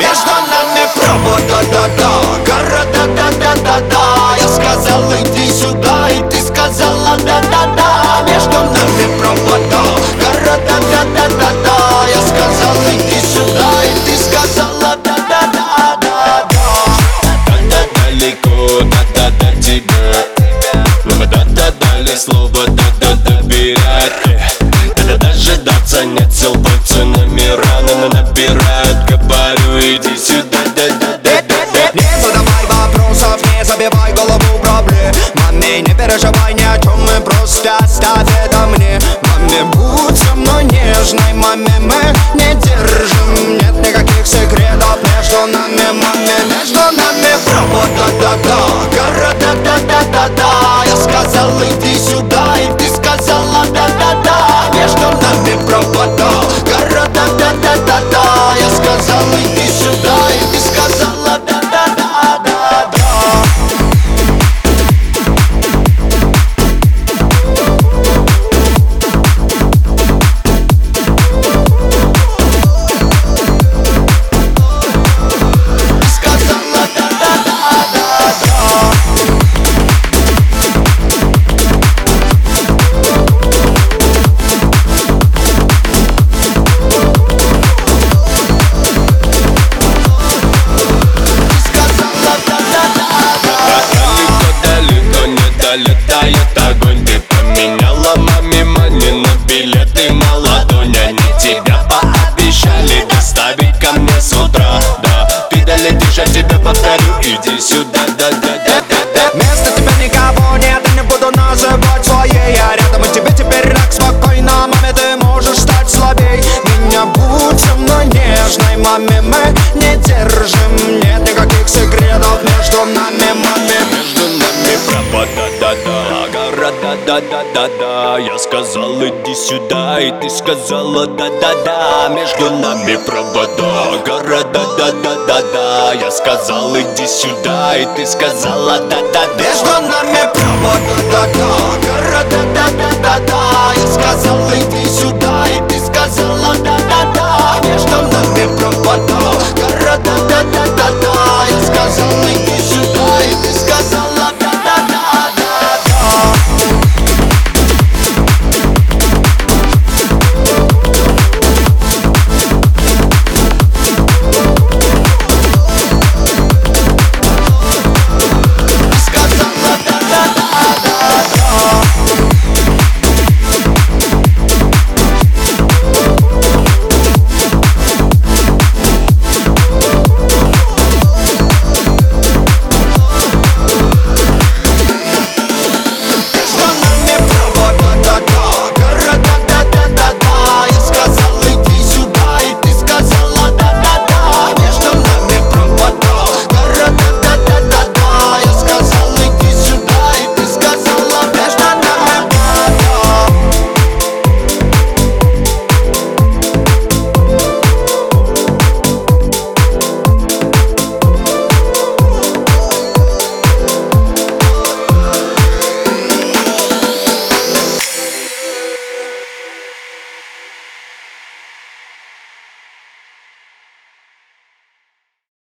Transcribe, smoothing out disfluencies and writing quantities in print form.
между нами провода, да-да, города, да-да-да-да. Я сказал, иди сюда, и ты сказала, да-да-да. Между нами провода, города, да-да-да-да. Я сказал, иди сюда, и ты сказала, да-да-да-да-да. Да-да далеко, да-да-да тебе. Но мы да-да-дали слово, да-да добирать. Да-да дожидаться нет сил, пальцы номера набирают. Говорю, иди сюда, да-да-да-да-да. Не задавай вопросов, не забивай голову проблемами. Не переживай ни о чем, мы просто оставь это мне. Маме, будь со мной нежной, маме, мы не держим. Нет никаких секретов между нами, маме. Между нами провода, да-да, города, да-да-да-да. Я сказал, иди сюда, и ты сказала, да-да-да. Между нами провода, города, да-да-да-да. Я сказал, иди сюда, и ты сказала, да-да-да-да-да. Летает огонь, ты поменяла маме мани на билеты на ладонь. Они тебя пообещали доставить ко мне с утра. Да, ты долетишь, я тебе повторю, иди сюда, да-да-да-да-да. Вместо тебя никого нет, и не буду называть своей. Я рядом, и тебе теперь так спокойно. Маме, ты можешь стать слабей. Меня будь со мной нежной, маме, мы не держим. Нет никаких секретов между нами, маме. Между нами провода, да-да, города, да-да-да-да. Я сказал, иди сюда, и ты сказала, да-да-да. Между нами провода, города, да-да-да-да. Я сказал, иди сюда, и ты сказала, да-да-да. Между нами провода, да-да, города, да-да-да-да. Я сказал, иди сюда, и ты сказала, да-да-да. Между нами провода.